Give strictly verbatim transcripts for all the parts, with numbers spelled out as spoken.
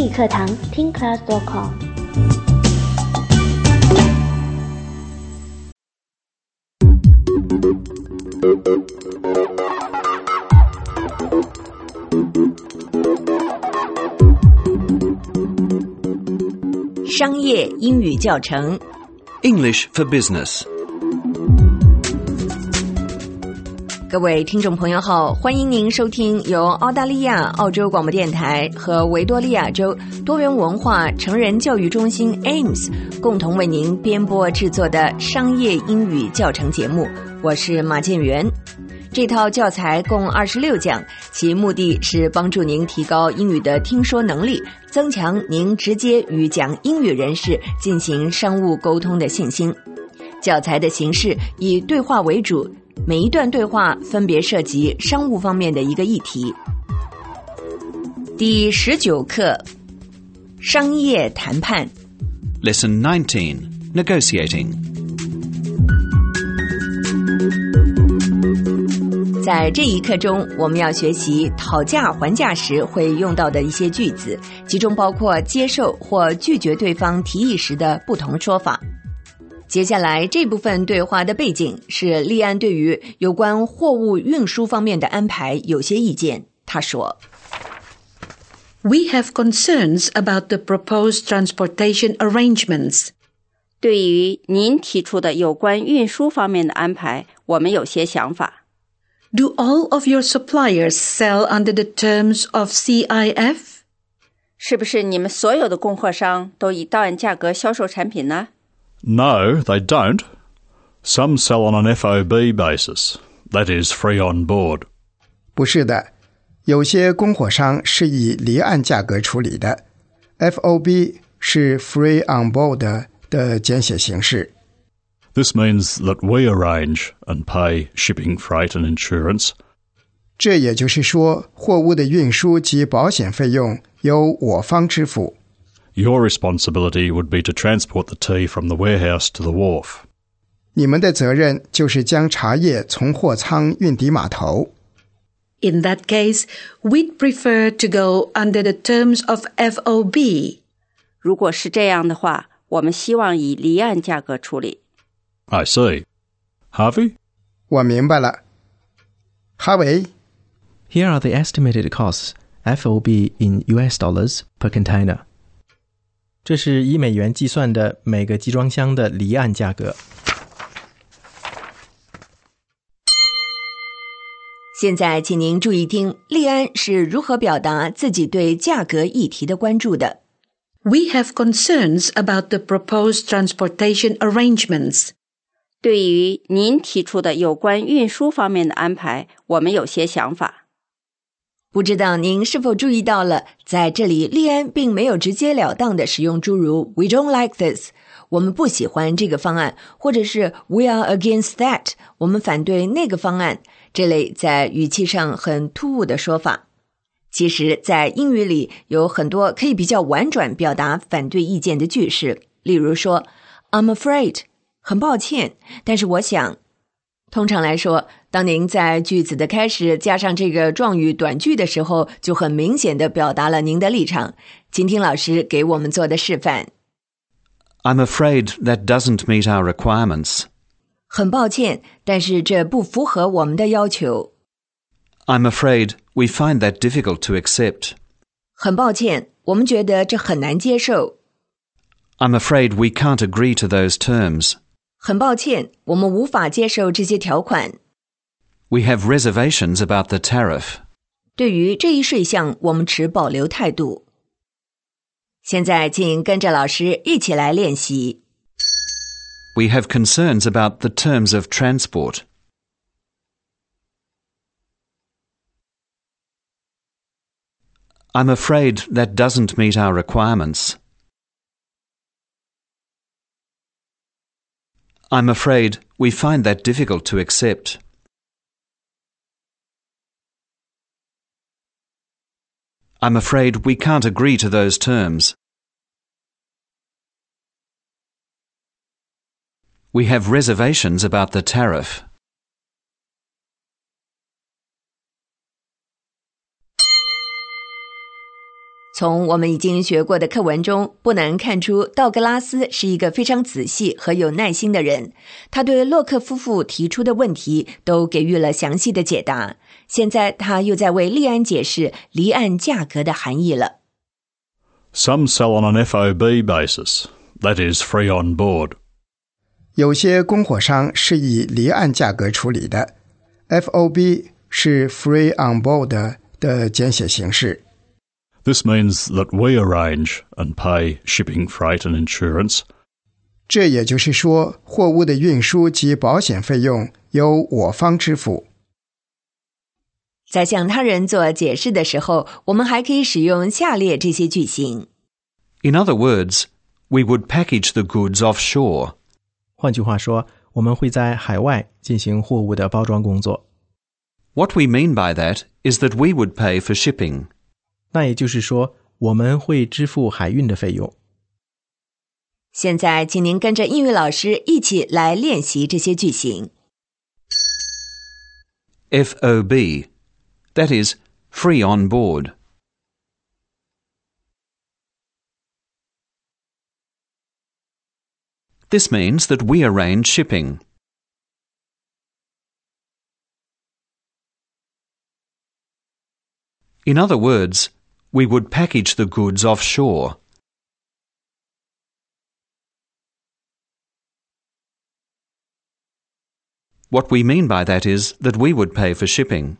英语课堂听 class 点 com。 商业英语教程 English for Business。 各位听众朋友好，欢迎您收听由澳大利亚澳洲广播电台和维多利亚州多元文化成人教育中心 A I M S 共同为您编播制作的商业英语教程节目，我是马建元。这套教材共二十六讲，其目的是帮助您提高英语的听说能力，增强您直接与讲英语人士进行商务沟通的信心。教材的形式以对话为主，每一段对话分别涉及商务方面的一个议题。第十九课，商业谈判。 Lesson nineteen, Negotiating。 在这一课中，我们要学习讨价还价时会用到的一些句子，其中包括接受或拒绝对方提议时的不同说法。接下来这部分对话的背景是利安对于有关货物运输方面的安排有些意见。他说 We have concerns about the proposed transportation arrangements. 对于您提出的有关运输方面的安排，我们有些想法。 Do all of your suppliers sell under the terms of C I F? 是不是你们所有的供货商都以到岸价格销售产品呢？ No, they don't. Some sell on an F O B basis, that is, free on board. 不是的，有些供货商是以离岸价格处理的。F O B 是 free on board 的简写形式。 This means that we arrange and pay shipping, freight and insurance. 这也就是说，货物的运输及保险费用由我方支付。 Your responsibility would be to transport the tea from the warehouse to the wharf. 你们的责任就是将茶叶从货仓运抵码头。 In that case, we'd prefer to go under the terms of F O B. 如果是这样的话，我们希望以离岸价格处理。 I see. Harvey? 我明白了。哈维 Here are the estimated costs, F O B in U S dollars per container. 这是以美元计算的每个集装箱的离岸价格。 现在请您注意听，利安是如何表达自己对价格议题的关注的。 We have concerns about the proposed transportation arrangements. 对于您提出的有关运输方面的安排，我们有些想法。 不知道您是否注意到了，在这里利安并没有直截了当地使用诸如 We don't like this 我们不喜欢这个方案，或者是 We are against that 我们反对那个方案这类在语气上很突兀的说法。其实在英语里有很多可以比较婉转表达反对意见的句式，例如说 I'm afraid 很抱歉，但是我想。通常来说，当您在句子的开始加上这个状语短句的时候，就很明显地表达了您的立场。请听老师给我们做的示范。 I'm afraid that doesn't meet our requirements. 很抱歉，但是这不符合我们的要求。 I'm afraid we find that difficult to accept. 很抱歉，我们觉得这很难接受。 I'm afraid we can't agree to those terms. 很抱歉，我们无法接受这些条款。 We have reservations about the tariff. 对于这一税项，我们持保留态度。现在请跟着老师一起来练习。 We have concerns about the terms of transport. I'm afraid that doesn't meet our requirements. I'm afraid we find that difficult to accept. I'm afraid we can't agree to those terms. We have reservations about the tariff. 从我们已经学过的课文中，不难看出道格拉斯是一个非常仔细和有耐心的人。他对洛克夫妇提出的问题都给予了详细的解答。现在他又在为利安解释离岸价格的含义了。 Some sell on an F O B basis, that is, free on board. 有些供货商是以离岸价格处理的。F O B 是 free on board 的简写形式。 This means that we arrange and pay shipping, freight and insurance. 这也就是说，货物的运输及保险费用由我方支付。 在向他人做解释的时候，我们还可以使用下列这些句型。 In other words, we would package the goods offshore. 换句话说，我们会在海外进行货物的包装工作。 What we mean by that is that we would pay for shipping. 那也就是说，我们会支付海运的费用。 现在，请您跟着英语老师一起来练习这些句型。 F O B, that is, free on board. This means that we arrange shipping. In other words, we would package the goods offshore. What we mean by that is that we would pay for shipping.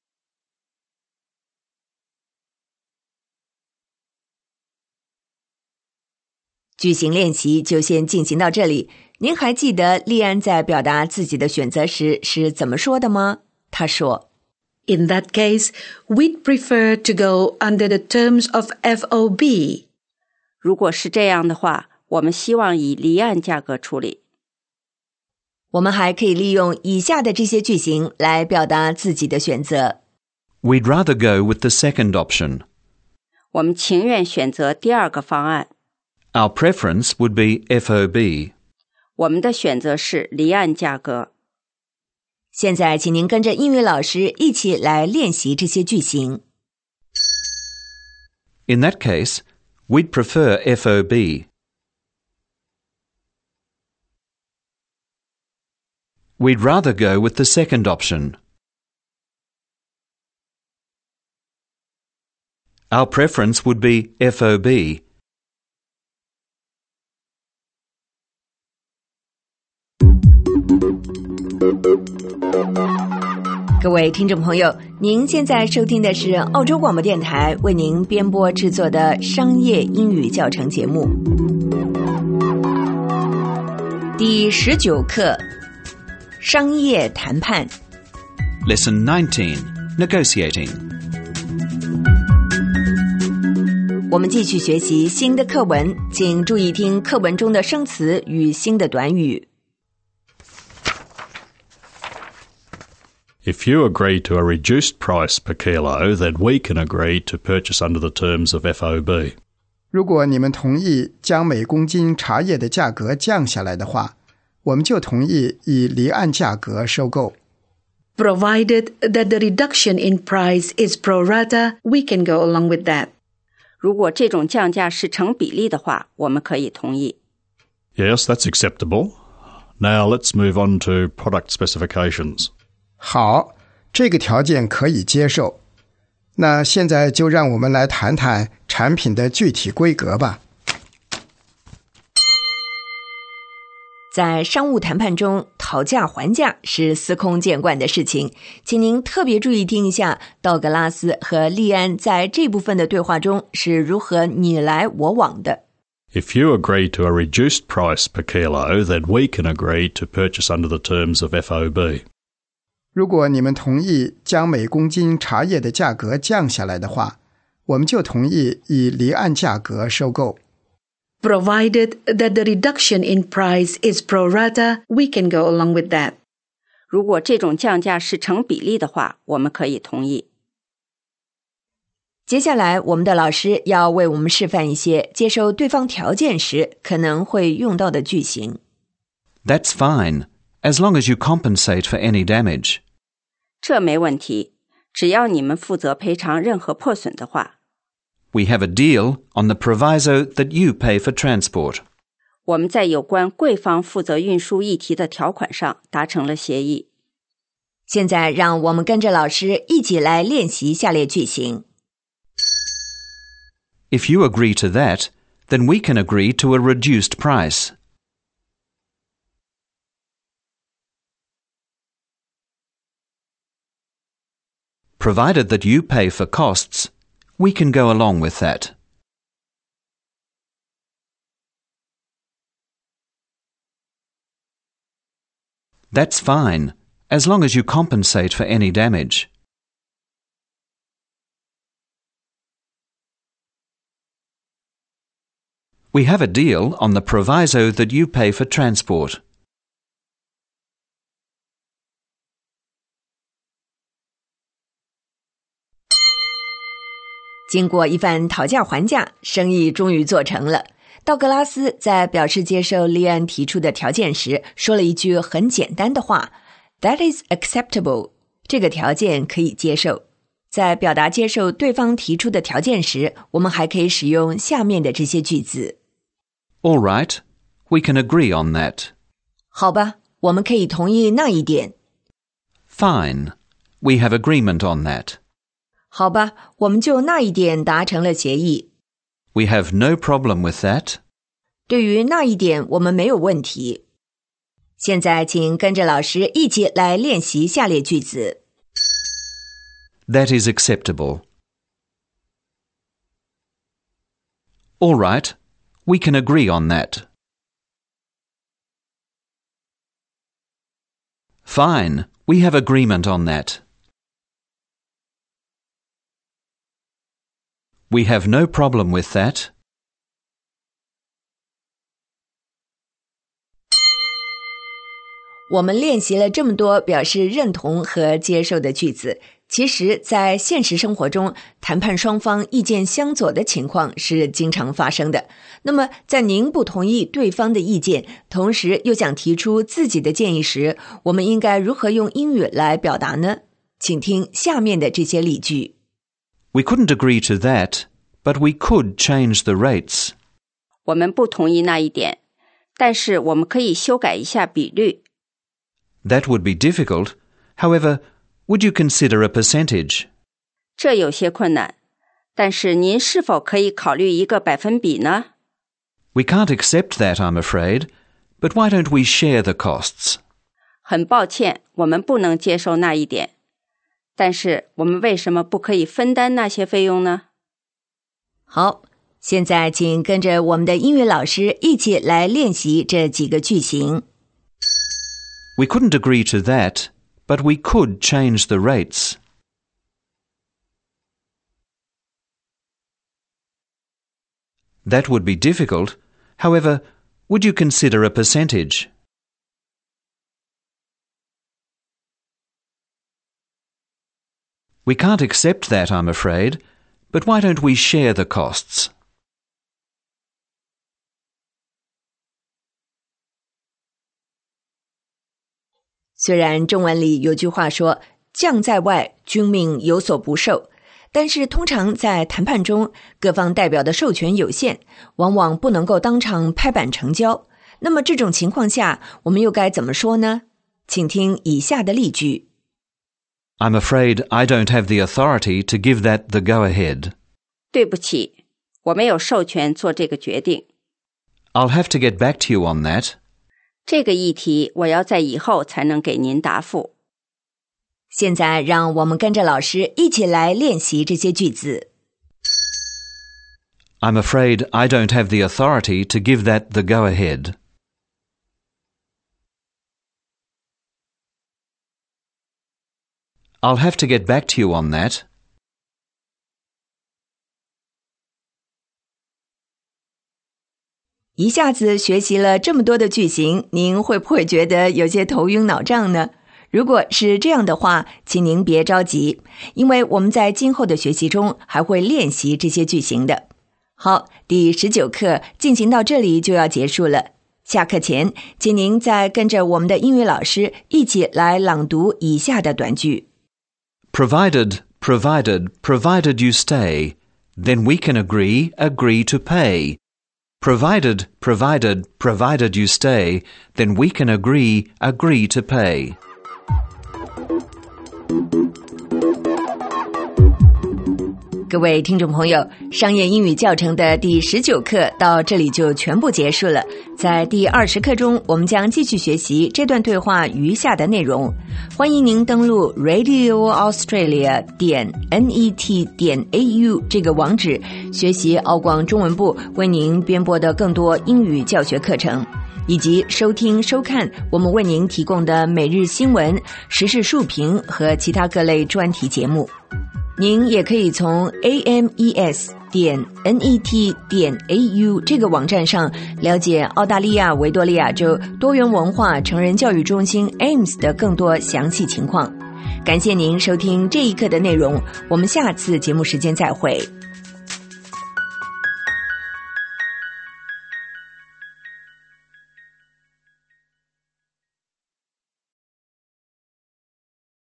句型练习就先进行到这里。您还记得利安在表达自己的选择时是怎么说的吗？他说 In that case, we'd prefer to go under the terms of F O B. 如果是这样的话，我们希望以离岸价格处理。 我们还可以利用以下的这些句型来表达自己的选择。 We'd rather go with the second option. 我们情愿选择第二个方案。 Our preference would be F O B. 我们的选择是离岸价格。 现在请您跟着英语老师一起来练习这些句型。 In that case, we'd prefer F O B. We'd rather go with the second option. Our preference would be F O B. 各位听众朋友，您现在收听的是澳洲广播电台为您编播制作的商业英语教程节目。第十九课，商业谈判。 Lesson nineteen, Negotiating. 我们继续学习新的课文，请注意听课文中的生词与新的短语。 If you agree to a reduced price per kilo, then we can agree to purchase under the terms of F O B. 如果你们同意将每公斤茶叶的价格降下来的话，我们就同意以离岸价格收购。 Provided that the reduction in price is pro rata, we can go along with that. 如果这种降价是成比例的话，我们可以同意。 Yes, that's acceptable. Now let's move on to product specifications. 好，这个条件可以接受。那现在就让我们来谈谈产品的具体规格吧。 在商务谈判中，讨价还价是司空见惯的事情，请您特别注意听一下道格拉斯和利安在这部分的对话中是如何你来我往的。 If you agree to a reduced price per kilo, then we can agree to purchase under the terms of F O B. 如果你们同意将每公斤茶叶的价格降下来的话，我们就同意以离岸价格收购。 Provided that the reduction in price is pro rata, we can go along with that. 如果这种降价是成比例的话，我们可以同意。 接下来，我们的老师要为我们示范一些接受对方条件时可能会用到的句型。 That's fine, as long as you compensate for any damage. 这没问题，只要你们负责赔偿任何破损的话。 We have a deal on the proviso that you pay for transport. 我们在有关贵方负责运输议题的条款上达成了协议。 现在让我们跟着老师一起来练习下列句型。 If you agree to that, then we can agree to a reduced price. Provided that you pay for costs, we can go along with that. That's fine, as long as you compensate for any damage. We have a deal on the proviso that you pay for transport. 经过一番讨价还价，生意终于做成了。道格拉斯在表示接受利安提出的条件时，说了一句很简单的话 ：“That is acceptable。”这个条件可以接受。在表达接受对方提出的条件时，我们还可以使用下面的这些句子 All right, we can agree on that. 好吧，我们可以同意那一点。 Fine, we have agreement on that. 好吧，我们就那一点达成了协议。 We have no problem with that. 对于那一点，我们没有问题。现在请跟着老师一起来练习下列句子。 That is acceptable. All right, we can agree on that. Fine, we have agreement on that. We have no problem with that. 我们练习了这么多表示认同和接受的句子，其实在现实生活中，谈判双方意见相左的情况是经常发生的。那么在您不同意对方的意见，同时又想提出自己的建议时，我们应该如何用英语来表达呢？请听下面的这些例句。 We couldn't agree to that, but we could change the rates. 我们不同意那一点，但是我们可以修改一下比率。 That would be difficult. However, would you consider a percentage? 这有些困难，但是您是否可以考虑一个百分比呢？ We can't accept that, I'm afraid, but why don't we share the costs? 很抱歉，我们不能接受那一点，但是我们为什么不可以分担那些费用呢？ 好，现在请跟着我们的英语老师一起来练习这几个句型。 We couldn't agree to that, but we could change the rates. That would be difficult. However, would you consider a percentage? We can't accept that, I'm afraid, but why don't we share the costs? 虽然中文里有句话说将在外，君命有所不受，但是通常在谈判中，各方代表的授权有限，往往不能够当场拍板成交。那么这种情况下，我们又该怎么说呢？请听以下的例句。 I'm afraid I don't have the authority to give that the go-ahead. 对不起，我没有授权做这个决定。 I'll have to get back to you on that. 这个议题我要在以后才能给您答复。 现在让我们跟着老师一起来练习这些句子。 I'm afraid I don't have the authority to give that the go-ahead. I'll have to get back to you on that. 一下子学习了这么多的句型，您会不会觉得有些头晕脑胀呢？如果是这样的话，请您别着急，因为我们在今后的学习中还会练习这些句型的。好，第十九课进行到这里就要结束了。下课前，请您再跟着我们的英语老师一起来朗读以下的短句。 Provided, provided, provided you stay, then we can agree, agree to pay. Provided, provided, provided you stay, then we can agree, agree to pay. 各位听众朋友，商业英语教程的第十九课到这里就全部结束了。在第二十课中，我们将继续学习这段对话余下的内容。欢迎您登录 radio australia 点 net 点 a u 这个网址，学习澳广中文部为您编播的更多英语教学课程，以及收听收看我们为您提供的每日新闻、时事述评和其他各类专题节目。您也可以从 a m e s 点 n e t 点 a u 这个网站上了解澳大利亚维多利亚州多元文化成人教育中心 A M E S 的更多详细情况。感谢您收听这一课的内容，我们下次节目时间再会。